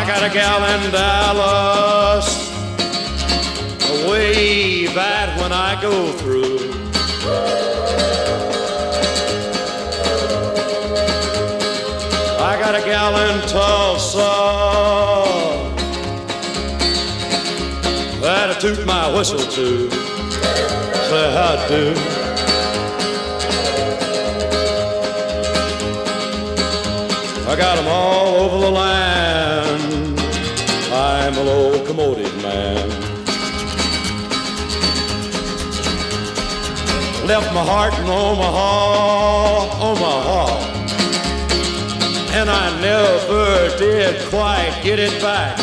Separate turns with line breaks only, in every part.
I got a gal in Dallas, a wave at when I go through. I got a gal in Tulsa that I toot my whistle to. Say how I do. I got 'em all over the land. I'm a locomotive man. Left my heart in Omaha, Omaha, and I never did quite get it back.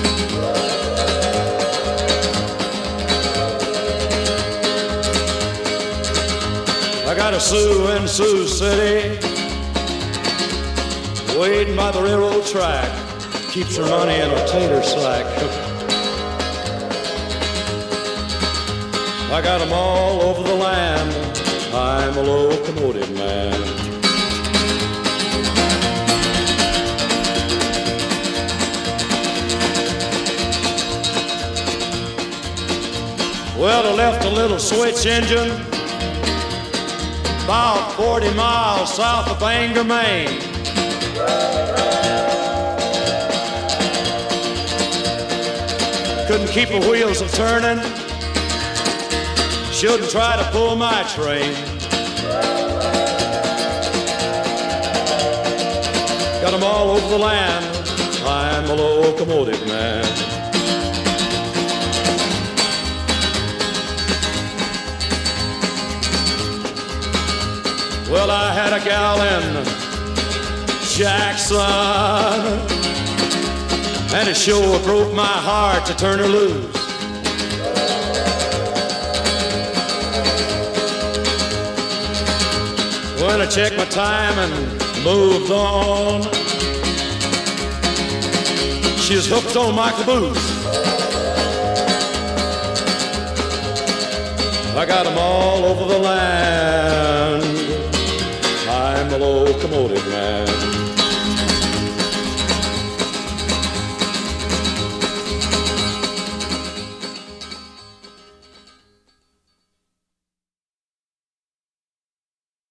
I got a Sue in Sioux City, waiting by the railroad track, keeps her money in a tater sack. I got 'em all over the land. I'm a locomotive man. Well, I left a little switch engine about 40 miles south of Bangor, Maine. Couldn't keep the wheels from turning. Shouldn't try to pull my train. Got 'em all over the land. I'm a locomotive man. Well, I had a gal in Jackson, and it sure broke my heart to turn her loose. When I checked my time and moved on, she was hooked on my caboose. I got 'em all over the land. I'm a locomotive man.